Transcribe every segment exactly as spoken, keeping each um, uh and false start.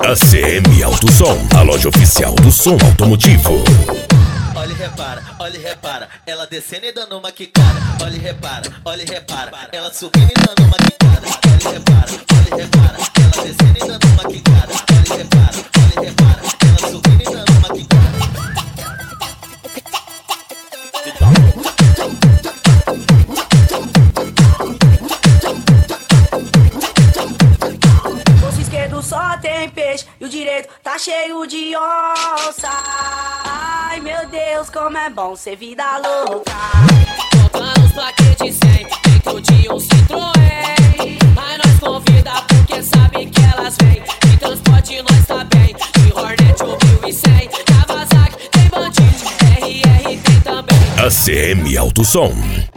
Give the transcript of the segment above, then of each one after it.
A C M Autosom, a loja oficial do som automotivo. Olha e repara, olha e repara, ela descendo e dando uma quicada. Olha e repara, olha e repara, ela subindo e dando uma quicada. Olha e repara, olha e repara, ela descendo e dando uma quicada. Olha e repara, olha e repara, ela subindo e dando uma quicada. O esquerdo só tem peixe e o direito tá cheio de onça. Ai meu Deus, como é bom ser vida louca. Comprando os plaquetes cem, dentro de um Citroën. Aí nós convida porque sabe que elas vêm. Em transporte nós tá bem, de Hornet ou mil e cem. Kawasaki tem bandido, R R tem também. A C M Autosom.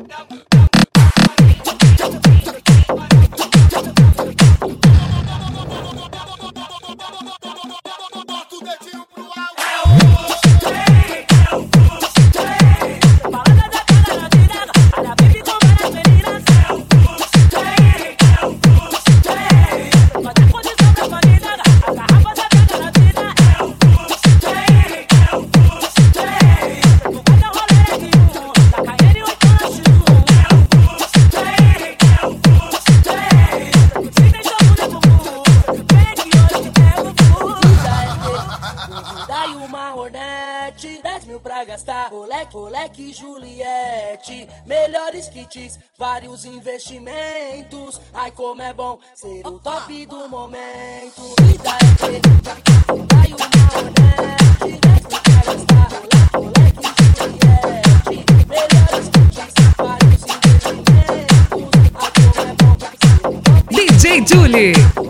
Dai uma Hornet, dez mil pra gastar. Moleque, moleque, Juliette. Melhores kits, vários investimentos. Ai, como é bom ser o top do momento. Vida é ter, dai uma Hornet, dez mil pra gastar. Moleque, moleque, Juliette. Melhores kits, vários investimentos. Ai, como é bom ser o top do momento. D J Julie.